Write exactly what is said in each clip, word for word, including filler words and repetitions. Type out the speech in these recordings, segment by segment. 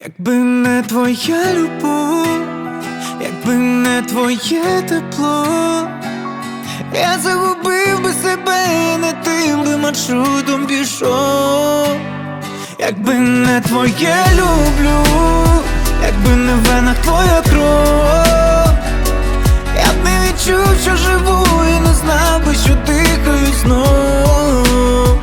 Якби не твоя любов, якби не твоє тепло, я загубив би себе і не тим би маршрутом пішов. Якби не твоє люблю, якби не в венах твоя кров, я б не відчув, що живу, і не знав би, що дихаю знов.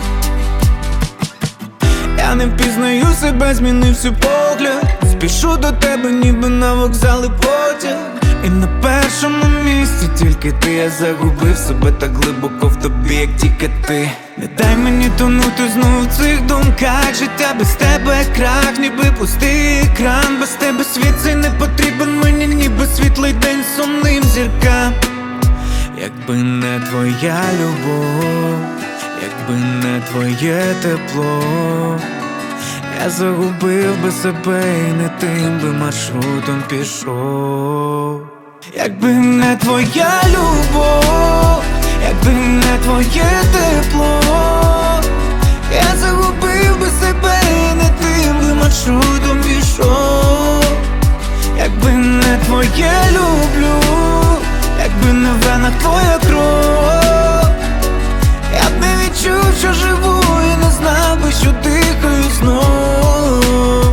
Я не впізнаю себе, змінився погляд. Спішу до тебе, ніби на вокзали потяг. І на першому місці тільки ти. Я загубив себе так глибоко в тобі, як тільки ти. Не дай мені тонути знову в цих думках. Життя без тебе крах, ніби пустий екран. Без тебе світ цей не потрібен мені, ніби світлий день сумним зіркам. Якби не твоя любов, якби не твоє тепло, я загубив би себе і не тим би маршрутом пішов. Якби не твоя любов, якби не твоє тепло, я загубив би себе і не тим би маршрутом пішов. Якби не твоє люблю, якби не в венах твоя кров, я б не відчув, що живу, і не знав би, що дихаю знов.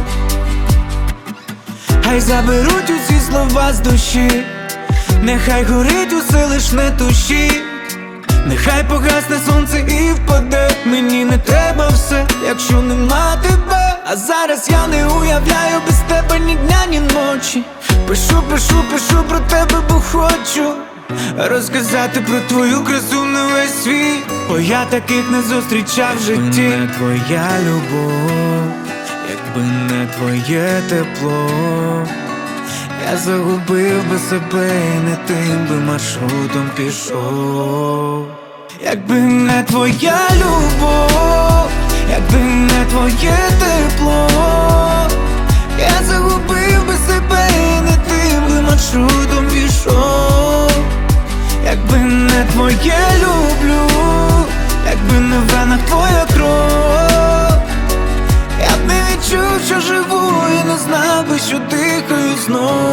Хай заберуть усі слова з душі, нехай горить усе, лиш не туші. Нехай погасне сонце і впаде, мені не треба все, якщо нема тебе. А зараз я не уявляю без тебе ні дня, ні ночі. Пишу, пишу, пишу про тебе, бо хочу розказати про твою красу на весь світ, бо я таких не зустрічав в житті. Якби не твоя любов, якби не твоє тепло, я загубив би себе і не тим би маршрутом пішов. Якби не твоя любов, якби не твоє тепло, я загубив би себе і не тим би маршрутом пішов. Якби не твоє люблю, якби не в венах твоя кров, я б не відчув, що живу, і не знав би, що дихаю знов.